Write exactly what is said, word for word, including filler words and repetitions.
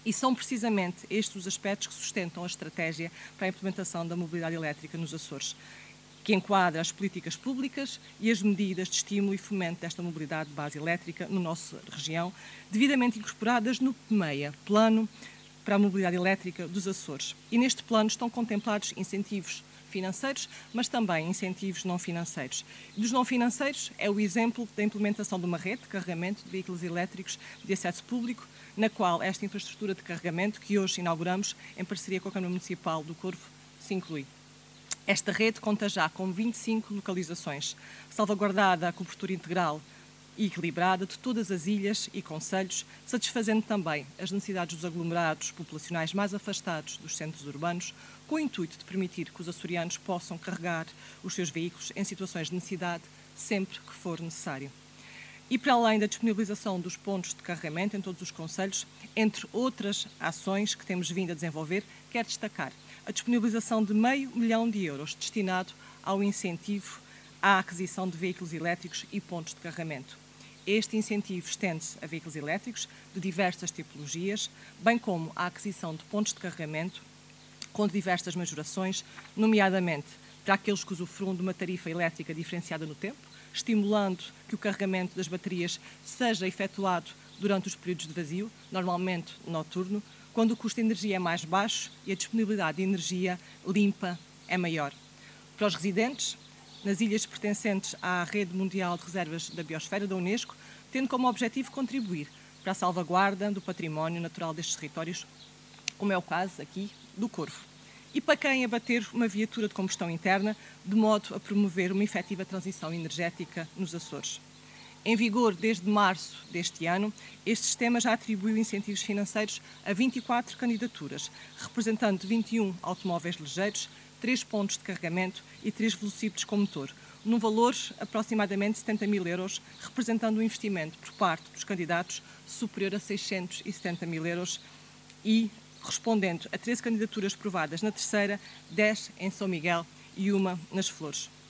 E são precisamente estes os aspectos que sustentam a estratégia para a implementação da mobilidade elétrica nos Açores, que enquadra as políticas públicas e as medidas de estímulo e fomento desta mobilidade de base elétrica na nossa região, devidamente incorporadas no PMEA, Plano para a Mobilidade Elétrica dos Açores. E neste plano estão contemplados incentivos financeiros, mas também incentivos não financeiros. Dos não financeiros é o exemplo da implementação de uma rede de carregamento de veículos elétricos de acesso público, na qual esta infraestrutura de carregamento, que hoje inauguramos em parceria com a Câmara Municipal do Corvo, se inclui. Esta rede conta já com vinte e cinco localizações, salvaguardada a cobertura integral e equilibrada de todas as ilhas e concelhos, satisfazendo também as necessidades dos aglomerados populacionais mais afastados dos centros urbanos, com o intuito de permitir que os açorianos possam carregar os seus veículos em situações de necessidade sempre que for necessário. E para além da disponibilização dos pontos de carregamento em todos os concelhos, entre outras ações que temos vindo a desenvolver, quero destacar a disponibilização de meio milhão de euros destinado ao incentivo à aquisição de veículos elétricos e pontos de carregamento. Este incentivo estende-se a veículos elétricos de diversas tipologias, bem como à aquisição de pontos de carregamento com diversas majorações, nomeadamente para aqueles que usufruam de uma tarifa elétrica diferenciada no tempo, estimulando que o carregamento das baterias seja efetuado durante os períodos de vazio, normalmente noturno, quando o custo de energia é mais baixo e a disponibilidade de energia limpa é maior. Para os residentes, nas ilhas pertencentes à Rede Mundial de Reservas da Biosfera da Unesco, tendo como objetivo contribuir para a salvaguarda do património natural destes territórios, como é o caso aqui do Corvo. E para quem abater uma viatura de combustão interna, de modo a promover uma efetiva transição energética nos Açores. Em vigor desde março deste ano, este sistema já atribuiu incentivos financeiros a vinte e quatro candidaturas, representando vinte e um automóveis ligeiros, três pontos de carregamento e três velocípedes com motor, num valor aproximadamente setenta mil euros, representando um investimento por parte dos candidatos superior a seiscentos e setenta mil euros e respondendo a treze candidaturas aprovadas na terceira, dez em São Miguel e uma nas Flores.